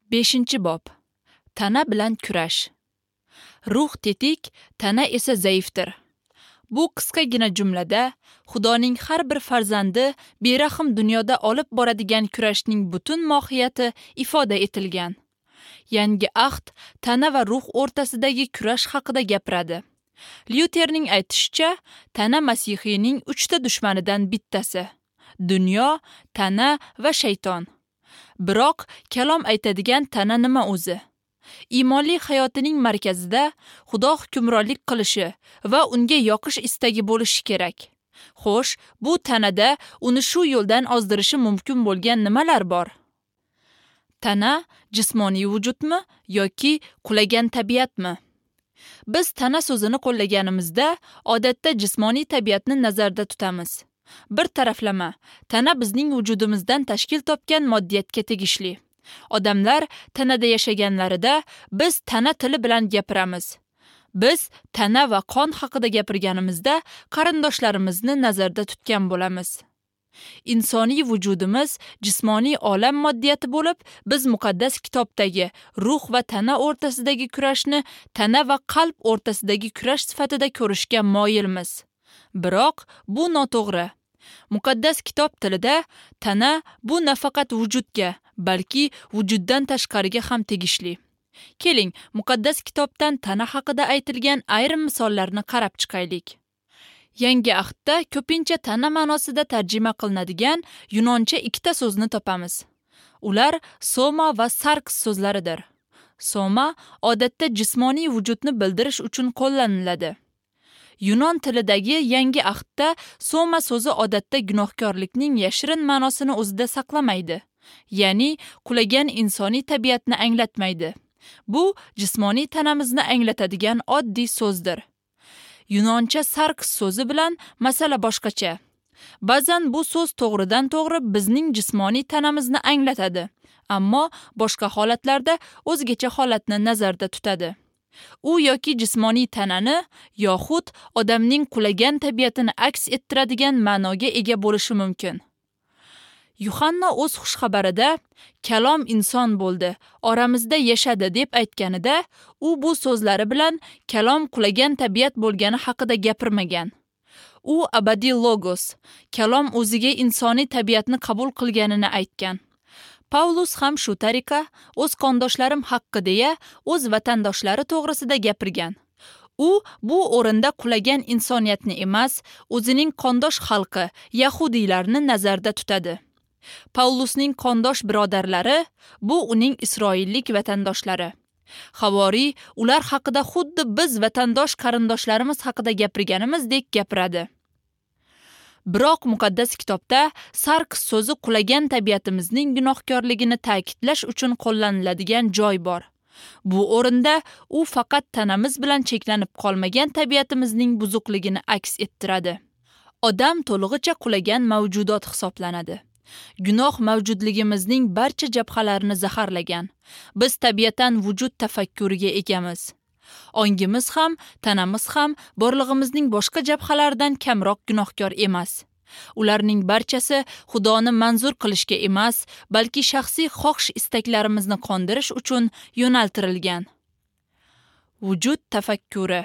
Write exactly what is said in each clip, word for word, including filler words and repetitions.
beshinchi bob. Tana bilan kurash. Ruh tetik, tana esa zaifdir. Bu qisqagina jumlada Xudoning har bir farzandi berahm dunyoda olib boradigan kurashning butun mohiyati ifoda etilgan. Yangi ahd tana va ruh o'rtasidagi kurash haqida gapiradi. Lyuterning aytishicha, tana Masihiyning uchta dushmanidan bittasi: dunyo, tana va shayton. Biroq kalom aytadigan tana nima o'zi? Iymonli hayotining markazida Xudo hukmronlik qilishi va unga yoqish istagi bo'lishi kerak. Xo'sh, bu tanada uni shu yo'ldan ozdirishi mumkin bo'lgan nimalar bor? Tana jismoniy vujudmi yoki qulagan tabiatmi? Biz tana so'zini qo'llaganimizda odatda jismoniy tabiatni nazarda tutamiz. Bir taraflama, tana bizning vujudimizdan tashkil topgan moddiyatga tegishli. Odamlar tanada yashaganlarida biz tana tili bilan gapiramiz. Biz tana va qon haqida gapirganimizda qarindoshlarimizni nazarda tutgan bo'lamiz. Insoniy vujudimiz jismoniy olam moddiyati bo'lib, biz muqaddas kitobdagi ruh va tana o'rtasidagi kurashni tana va qalb o'rtasidagi kurash sifatida ko'rishga moyilmiz. Biroq bu noto'g'ri. Muqaddas kitob tilida tana bu nafaqat vujudga, balki vujuddan tashqariga ham tegishli. Keling, muqaddas kitobdan tana haqida aytilgan ayrim misollarni qarab chiqaylik. Yangi ahdda ko'pincha tana ma'nosida tarjima qilinadigan yunoncha ikkita so'zni topamiz. Ular soma va sarks so'zlaridir. Soma odatda jismoniy vujudni bildirish uchun qo'llaniladi. Yunon tilidagi yangi ahdda soma so'zi odatda gunohkorlikning yashirin ma'nosini o'zida saqlamaydi. Ya'ni qulagan insoniy tabiatni anglatmaydi. Bu jismoniy tanamizni anglatadigan oddiy so'zdir. Yunoncha sarks so'zi bilan masala boshqacha. Ba'zan bu so'z to'g'ridan to'g'ri bizning jismoniy tanamizni anglatadi, ammo boshqa holatlarda o'zgacha holatni nazarda tutadi. U yoki jismoniy tanani yoxud odamning qulagan tabiatini aks ettiradigan ma'noga ega bo'lishi mumkin. Yuhanna o'z xushxabarida kalom inson bo'ldi, oramizda yashadi deb aytganida, u bu so'zlari bilan kalom qulagan tabiat bo'lgani haqida gapirmagan. U abadiy logos, kalom o'ziga insoniy tabiatni qabul qilganini aytgan. Paulus ham shu tariqa o'z qondoshlarim haqqi deya o'z vatandoshlari to'g'risida gapirgan. U bu o'rinda qulagan insoniyatni emas, o'zining qondosh xalqi, yahudiylarni nazarda tutadi. Paulusning qondosh birodarlari bu uning isroillik vatandoshlari. Havoriy ular haqida xuddi biz vatandosh qarindoshlarimiz haqida gapirganimizdek gapiradi. Biroq muqaddas kitobda sarks so'zi qulagan tabiatimizning gunohkorligini ta'kidlash uchun qo'llaniladigan joy bor. Bu o'rinda u faqat tanamiz bilan cheklanib qolmagan tabiatimizning buzuqligini aks ettiradi. Odam to'lig'icha qulagan mavjudot hisoblanadi. Gunoh mavjudligimizning barcha jabhalarini zaharlagan. Biz tabiatan vujud tafakkuriga egamiz. Ongimiz ham, tanamiz ham borlig'imizning boshqa jabhalaridan kamroq gunohkor emas. Ularning barchasi Xudoni manzur qilishga emas, balki shaxsiy xohish istaklarimizni qondirish uchun yo'naltirilgan. Vujud tafakkuri.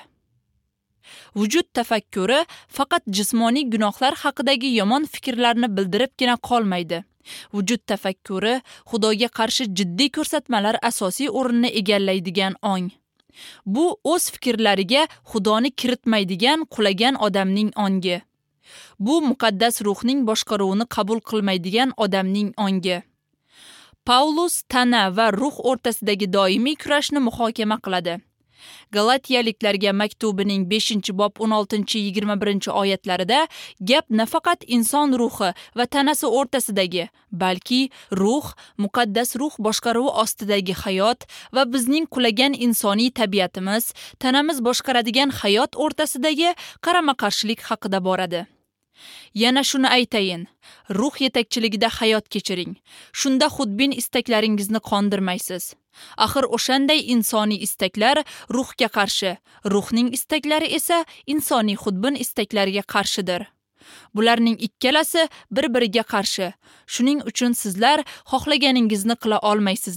Vujud tafakkuri faqat jismoniy gunohlar haqidagi yomon fikrlarni bildiribgina qolmaydi. Vujud tafakkuri Xudoga qarshi jiddiy ko'rsatmalar asosiy o'rinni egallaydigan ong. Bu o'z fikrlariga Xudoni kiritmaydigan qulagan odamning ongi. Bu muqaddas ruhning boshqaruvini qabul qilmaydigan odamning ongi. Paulus tana va ruh o'rtasidagi doimiy kurashni muhokama qiladi. Galatiyaliklarga maktubining beshinchi bob o'n oltinchi yigirma birinchi oyatlarida gap nafaqat inson ruhi va tanasi o'rtasidagi, balki ruh, muqaddas ruh boshqaruvi ostidagi hayot va bizning qulagan insoniy tabiatimiz, tanamiz boshqaradigan hayot o'rtasidagi qarama-qarshilik haqida boradi. Yana shuni aytayin, ruh yetakchiligida hayot kechiring. Shunda xudbin istaklaringizni qondirmaysiz. Axir o'shanday insoniy istaklar ruhga qarshi, ruhning istaklari esa insoniy xudbin istaklariga qarshidir. Bularning ikkalasi bir-biriga qarshi. Shuning uchun sizlar xohlaganingizni qila olmaysizlar.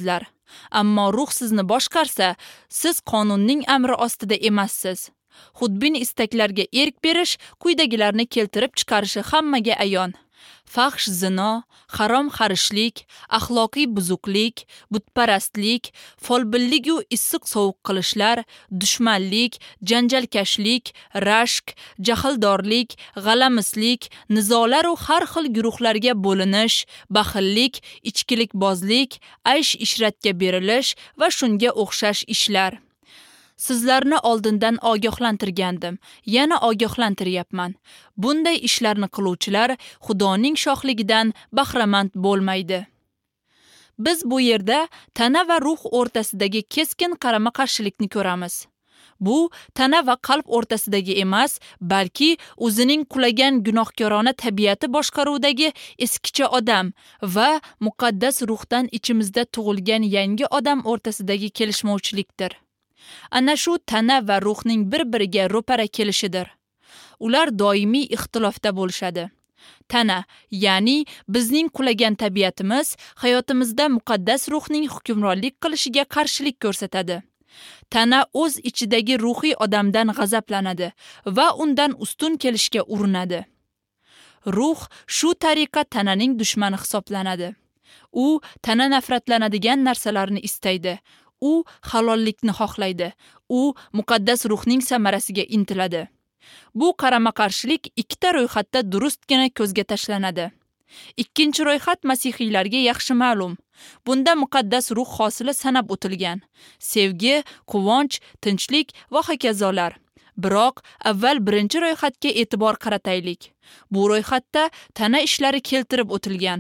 Ammo ruh sizni boshqarsa, siz qonunning amri ostida emassiz. Xudbin istaklarga erk berish quyidagilarni keltirib chiqarishi hammaga ayon. Fahsh zino, harom xarishlik, axloqiy buzuqlik, butparastlik, folbinlik u issiq sovuq qilishlar, dushmanlik, janjalkashlik, rashk, jahldorlik, g'alamislik, nizolar u har xil guruhlarga bo'linish, baxillik, ichkilikbozlik, aysh-ishratga berilish va shunga o'xshash ishlar. Sizlarni oldindan ogohlantirgandim, yana ogohlantiryapman. Bunday ishlarni qiluvchilar Xudoning shohligidan bahramand bo'lmaydi. Biz bu yerda tana va ruh o'rtasidagi keskin qarama-qarshilikni ko'ramiz. Bu tana va qalb o'rtasidagi emas, balki o'zining qulagan gunohkorona tabiati boshqaruvidagi eskicha odam va muqaddas ruhdan ichimizda tug'ilgan yangi odam o'rtasidagi kelishmovchilikdir. Ana shu tana va ruhning bir-biriga ro'para kelishidir. Ular doimiy ixtilofda bo'lishadi. Tana, ya'ni bizning qulagan tabiatimiz hayotimizda muqaddas ruhning hukmronlik qilishiga qarshilik ko'rsatadi. Tana o'z ichidagi ruhiy odamdan g'azablanadi va undan ustun kelishga urinadi. Ruh shu tariqa tananing dushmani hisoblanadi. U tana nafratlanadigan narsalarni istaydi. U halollikni xohlaydi. U muqaddas ruhning samarasiga intiladi. Bu qarama-qarshilik ikkita ro'yxatda durustgina ko'zga tashlanadi. Ikkinchi ro'yxat masihiylarga yaxshi ma'lum. Bunda muqaddas ruh hosili sanab o'tilgan. Sevgi, quvonch, tinchlik va hokazolar. Biroq avval birinchi ro'yxatga e'tibor qarataylik. Bu ro'yxatda tana ishlari keltirib o'tilgan.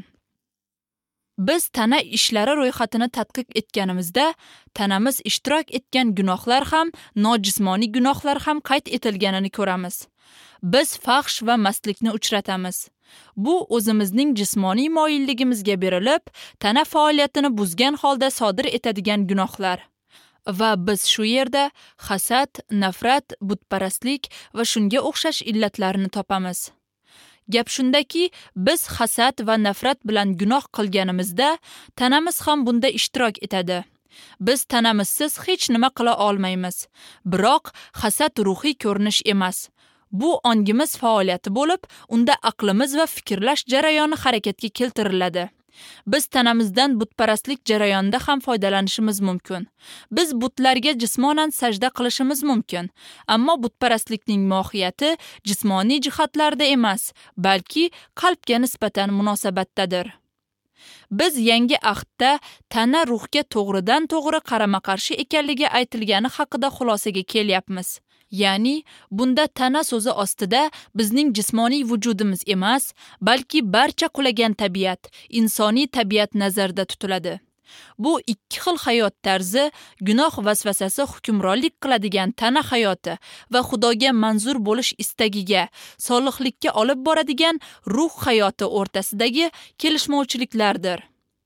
Biz tana ishlari ro'yxatini tadqiq etganimizda, tanamiz ishtirok etgan gunohlar ham, nojismoniy gunohlar ham qayd etilganini ko'ramiz. Biz fahsh va mastlikni uchratamiz. Bu o'zimizning jismoniy moyilligimizga berilib, tana faoliyatini buzgan holda sodir etadigan gunohlar. Va biz shu yerda hasad, nafrat, butparastlik va shunga o'xshash illatlarni topamiz. Gap shundaki, biz hasad va nafrat bilan gunoh qilganimizda, tanamiz ham bunda ishtirok etadi. Biz tanamizsiz hech nima qila olmaymiz. Biroq hasad ruhiy ko'rinish emas. Bu ongimiz faoliyati bo'lib, unda aqlimiz va fikrlash jarayoni harakatga keltiriladi. Biz tanamizdan butparastlik jarayonida ham foydalanishimiz mumkin. Biz butlarga jismonan sajda qilishimiz mumkin. Ammo butparastlikning mohiyati jismoniy jihatlarda emas, balki qalbga nisbatan munosabatdadir. Biz yangi ahdda tana ruhga to'g'ridan to'g'ri qarama-qarshi ekanligi aytilgani haqida xulosaga kelyapmiz. Ya'ni, bunda tana so'zi ostida bizning jismoniy vujudimiz emas, balki barcha qulagan tabiat, insoniy tabiat nazarda tutiladi. Bu ikki xil hayot tarzi, gunoh vasvasasi hukmronlik qiladigan tana hayoti va Xudoga manzur bo'lish istagiga, solihlikka olib boradigan ruh hayoti o'rtasidagi kelishmovchiliklardir.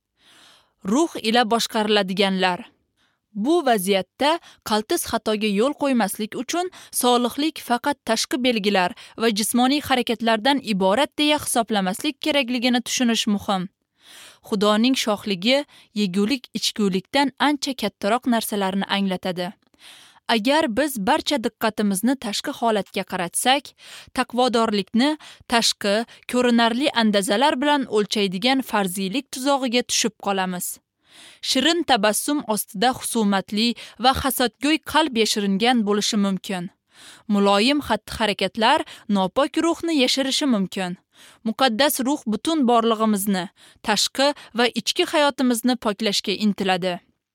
Ruh ila boshqariladiganlar. Bu vaziyatda qaltis xatoga yo'l qo'ymaslik uchun solihlik faqat tashqi belgilar va jismoniy harakatlardan iborat deya hisoblamaslik kerakligini tushunish muhim. Xudoning shohligi yegulik-ichgulikdan ancha kattaroq narsalarni anglatadi. Agar biz barcha diqqatimizni tashqi holatga qaratsak, taqvodorlikni tashqi, ko'rinarli andazalar bilan o'lchaydigan farziylik tuzog'iga tushib qolamiz. Shirin tabassum ostida husumatli va hasadgo'y qalb yashiringan bo'lishi mumkin. Muloyim xatti-harakatlar nopok ruhni yashirishi mumkin. Muqaddas ruh butun borlig'imizni, tashqi va ichki hayotimizni poklashga intiladi.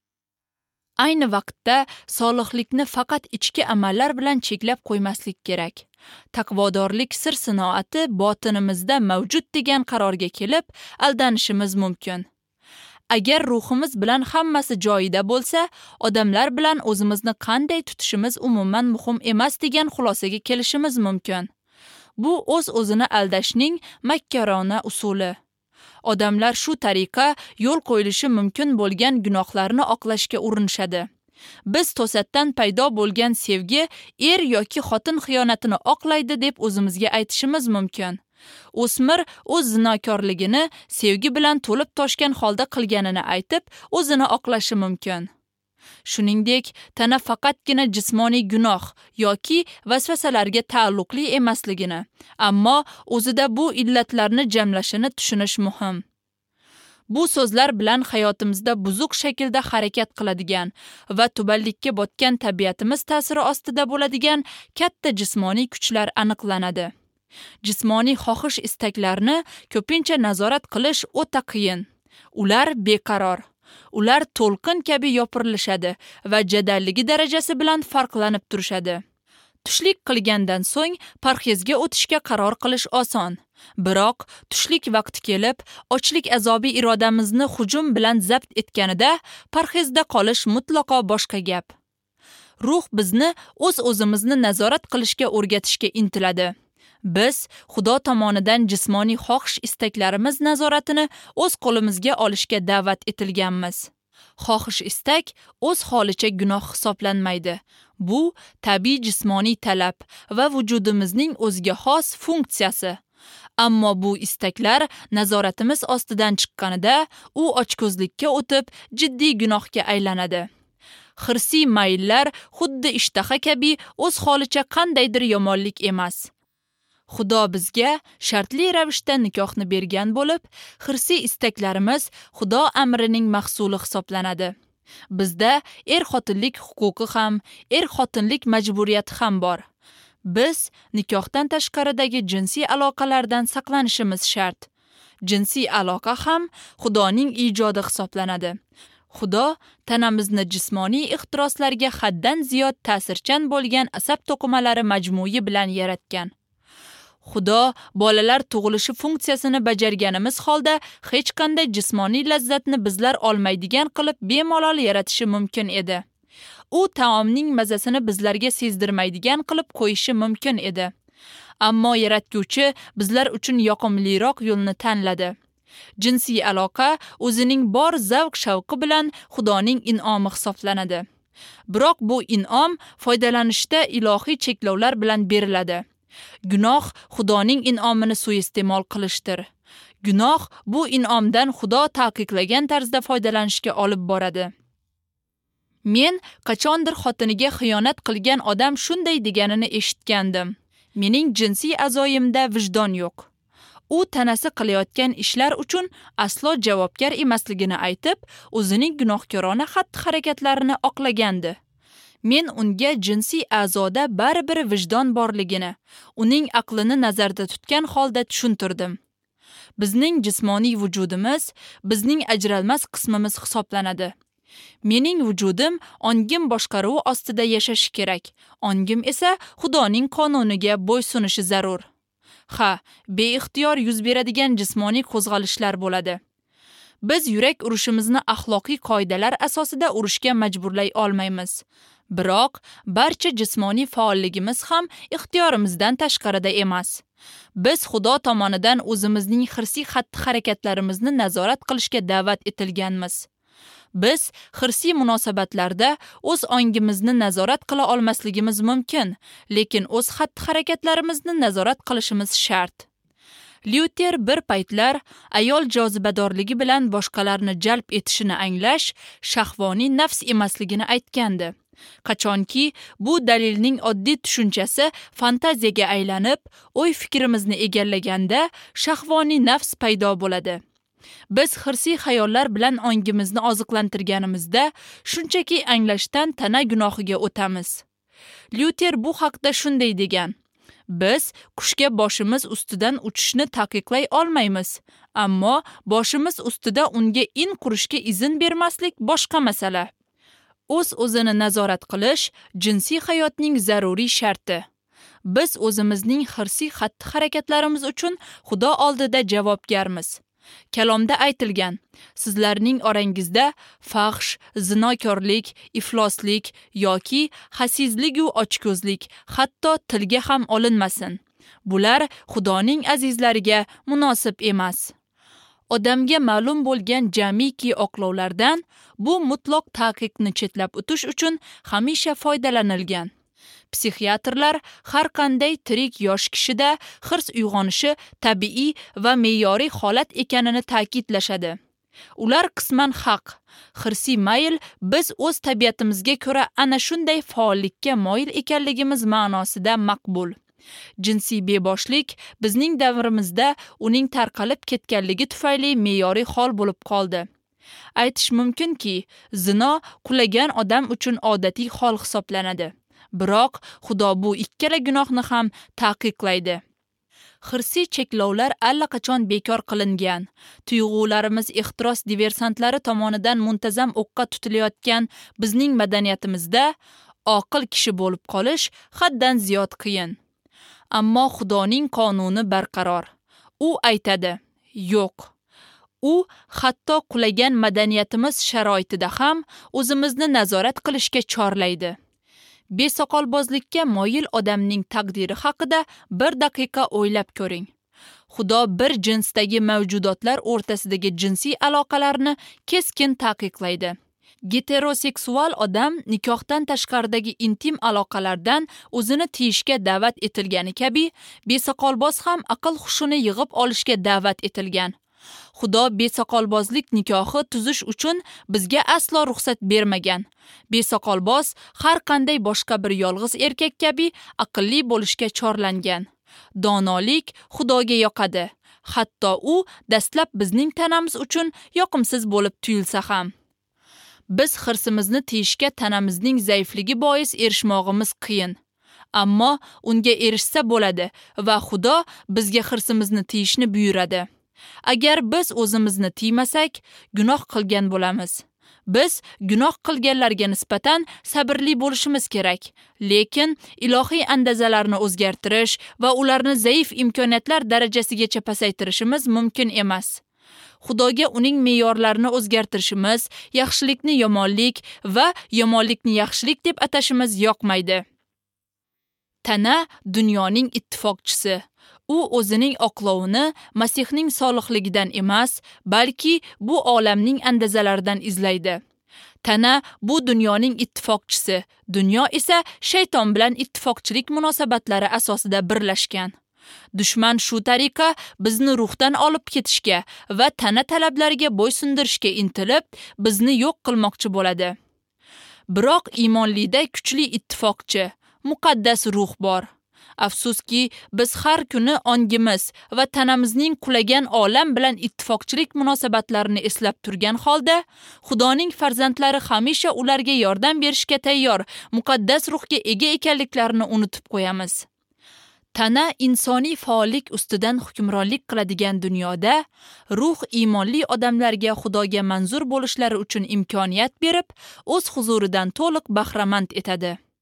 Ayni vaqtda solihlikni faqat ichki amallar bilan cheklab qo'ymaslik kerak. Taqvodorlik sir-sinoati botinimizda mavjud degan qarorga kelib, aldanishimiz mumkin. Agar ruhimiz bilan hammasi joyida bo'lsa, odamlar bilan o'zimizni qanday tutishimiz umuman muhim emas degan xulosaga kelishimiz mumkin. Bu o'z-o'zini aldashning makkarona usuli. Odamlar shu tariqa yo'l qo'yilishi mumkin bo'lgan gunohlarni oqlashga urinishadi. Biz to'satdan paydo bo'lgan sevgi er yoki xotin xiyonatini oqlaydi deb o'zimizga aytishimiz mumkin. O'smir o'z zinokorligini sevgi bilan to'lib toshgan holda qilganini aytib, o'zini oqlashi mumkin. Shuningdek, tana faqatgina jismoniy gunoh yoki vasvasalarga taalluqli emasligini, ammo o'zida bu illatlarni jamlashini tushunish muhim. Bu so'zlar bilan hayotimizda buzuq shaklda harakat qiladigan va tubanlikka botgan tabiatimiz ta'siri ostida bo'ladigan katta jismoniy kuchlar aniqlanadi. Jismoniy xohish istaklarni ko'pincha nazorat qilish o'ta qiyin. Ular beqaror. Ular to'lqin kabi yopirilishadi va jadalligi darajasi bilan farqlanib turishadi. Tushlik qilgandan so'ng parhezga o'tishga qaror qilish oson. Biroq tushlik vaqti kelib, ochlik azobi irodamizni hujum bilan zabt etganida parhezda qolish mutlaqo boshqa gap. Ruh bizni o'z-o'zimizni nazorat qilishga o'rgatishga intiladi. Biz Xudo tomonidan jismoniy xohish istaklarimiz nazoratini o'z qo'limizga olishga da'vat etilganmiz. Xohish istak o'z holicha gunoh hisoblanmaydi. Bu tabiiy jismoniy talab va vujudimizning o'ziga xos funksiyasi. Ammo bu istaklar nazoratimiz ostidan chiqqanida u ochko'zlikka o'tib, jiddiy gunohga aylanadi. Xirsiy mayllar xuddi ishtaha kabi o'z holicha qandaydir yomonlik emas. Xudo bizga shartli ravishda nikohni bergan bo'lib, xirsiy istaklarimiz Xudo amrining mahsuli hisoblanadi. Bizda er-xotinlik huquqi ham, er-xotinlik majburiyati ham bor. Biz nikohdan tashqaridagi jinsiy aloqalardan saqlanishimiz shart. Jinsiy aloqa ham Xudoning ijodi hisoblanadi. Xudo tanamizni jismoniy ixtiroslarga haddan ziyod ta'sirchan bo'lgan asab to'qimalari majmui bilan yaratgan. Xudo bolalar tug'ilishi funksiyasini bajarganimiz holda hech qanday jismoniy lazzatni bizlar olmaydigan qilib bemalol yaratishi mumkin edi. U taomning mazasini bizlarga sezdirmaydigan qilib qo'yishi mumkin edi. Ammo yaratguvchi bizlar uchun yoqimliroq yo'lni tanladi. Jinsiy aloqa o'zining bor zavq-shavqi bilan Xudoning in'omi hisoblanadi. Biroq bu in'om foydalanishda ilohiy cheklovlar bilan beriladi. Gunoh Xudoning in'omini suiiste'mol qilishdir. Gunoh bu in'omdan Xudo taqiqlagan tarzda foydalanishga olib boradi. Men qachondir xotiniga xiyonat qilgan odam shunday deganini eshitgandim. Mening jinsiy a'zoyimda vijdon yo'q. U tanasi qilayotgan ishlar uchun aslo javobgar emasligini aytib, o'zining gunohkorona xatti-harakatlarini oqlagandi. Men unga jinsiy a'zoda baribir vijdon borligini, uning aqlini nazarda tutgan holda tushuntirdim. Bizning jismoniy vujudimiz bizning ajralmas qismimiz hisoblanadi. Mening vujudim ongim boshqaruvi ostida yashashi kerak. Ongim esa Xudoning qonuniga bo'ysunishi zarur. Ha, beixtiyor yuz beradigan jismoniy qo'zg'alishlar bo'ladi. Biz yurak urushimizni axloqiy qoidalar asosida urishga majburlay olmaymiz. Biroq barcha jismoniy faolligimiz ham ixtiyorimizdan tashqarida emas. Biz Xudo tomonidan o'zimizning xirsiy xatti-harakatlarimizni nazorat qilishga da'vat etilganmiz. Biz xirsiy munosabatlarda o'z ongimizni nazorat qila olmasligimiz mumkin, lekin o'z xatti-harakatlarimizni nazorat qilishimiz shart. Lyuter bir paytlar ayol jozibadorligi bilan boshqalarni jalb etishini anglash shahvoniy nafs emasligini aytgandi. Qachonki bu dalilning oddiy tushunchasi fantaziyaga aylanib, o'y-fikrimizni egallaganda shahvoniy nafs paydo bo'ladi. Biz xirsiy xayollar bilan ongimizni oziqlantirganimizda shunchaki anglashdan tana gunohiga o'tamiz. Lyuter bu haqda shunday degan: Biz qushga boshimiz ustidan uchishni taqiqlay olmaymiz, ammo boshimiz ustida unga in qurishga izn bermaslik boshqa masala. O'z-o'zini nazorat qilish jinsiy hayotning zaruriy sharti. Biz o'zimizning xirsiy xatti-harakatlarimiz uchun Xudo oldida javobgarmiz. Kalomda aytilgan: sizlarning orangizda fahsh, zinokorlik, ifloslik yoki hasizlik u ochko'zlik hatto tilga ham olinmasin. Bular Xudoning azizlariga munosib emas. Odamga ma'lum bo'lgan jamiki oqlovlardan bu mutlaq taqiqni chetlab o'tish uchun hamisha foydalanilgan. Psixiatrlar har qanday tirik yosh kishida hirs uyg'onishi tabiiy va me'yoriy holat ekanini ta'kidlashadi. Ular qisman haq. Hirsiy mayl biz o'z tabiatimizga ko'ra ana shunday faollikka moyil ekanligimiz ma'nosida maqbul. Jinsiy beboshlik bizning davrimizda uning tarqalib ketganligi tufayli me'yoriy hol bo'lib qoldi. Aytish mumkinki, zino qulagan odam uchun odatiy hol hisoblanadi. Biroq Xudo bu ikkala gunohni ham taqiqlaydi. Hirsiy cheklovlar allaqachon bekor qilingan. Tuyg'ularimiz ehtiros diversantlari tomonidan muntazam o'qqa tutilayotgan bizning madaniyatimizda oqil kishi bo'lib qolish haddan ziyod qiyin. Ammo Xudoning qonuni barqaror. U aytadi, yo'q. U hatto qulagan madaniyatimiz sharoitida ham o'zimizni nazorat qilishga chorlaydi. Besoqolbozlikka moyil odamning taqdiri haqida bir daqiqa o'ylab ko'ring. Xudo bir jinsdagi mavjudotlar o'rtasidagi jinsiy aloqalarni keskin taqiqlaydi. Heteroseksual odam nikohdan tashqaridagi intim aloqalardan o'zini tiyishga da'vat etilgani kabi, besoqolboz ham aql hushini yig'ib olishga da'vat etilgan. Xudo besoqolbozlik nikohi tuzish uchun bizga aslo ruxsat bermagan. Besoqolboz har qanday boshqa bir yolg'iz erkak kabi aqlli bo'lishga chorlangan. Donolik Xudoga yoqadi. Hatto u dastlab bizning tanamiz uchun yoqimsiz bo'lib tuyulsa ham. Biz hirsimizni tiyishga tanamizning zaifligi bois erishmog'imiz qiyin. Ammo unga erishsa bo'ladi va Xudo bizga hirsimizni tiyishni buyuradi. Agar biz o'zimizni tiymasak, gunoh qilgan bo'lamiz. Biz gunoh qilganlarga nisbatan sabrli bo'lishimiz kerak. Lekin ilohiy andazalarni o'zgartirish va ularni zaif imkoniyatlar darajasigacha pasaytirishimiz mumkin emas. Xudoga uning me'yorlarini o'zgartirishimiz, yaxshilikni yomonlik va yomonlikni yaxshilik deb atashimiz yoqmaydi. Tana dunyoning ittifoqchisi. U o'zining oqlovini Masihning solihligidan emas, balki bu olamning andazalaridan izlaydi. Tana bu dunyoning ittifoqchisi, dunyo esa shayton bilan ittifoqchilik munosabatlari asosida birlashgan. Dushman shu tariqa bizni ruhdan olib ketishga va tana talablariga bo'ysundirishga intilib, bizni yo'q qilmoqchi bo'ladi. Biroq iymonlida kuchli ittifoqchi, muqaddas ruh bor. Afsuski, biz har kuni ongimiz va tanamizning qulagan olam bilan ittifoqchilik munosabatlarini eslab turgan holda, Xudoning farzandlari hamisha ularga yordam berishga tayyor muqaddas ruhga ega ekanliklarini unutib qo'yamiz. Tana insoniy faollik ustidan hukmronlik qiladigan dunyoda, ruh iymonli odamlarga Xudoga manzur bo'lishlari uchun imkoniyat berib, o'z huzuridan to'liq bahramand etadi.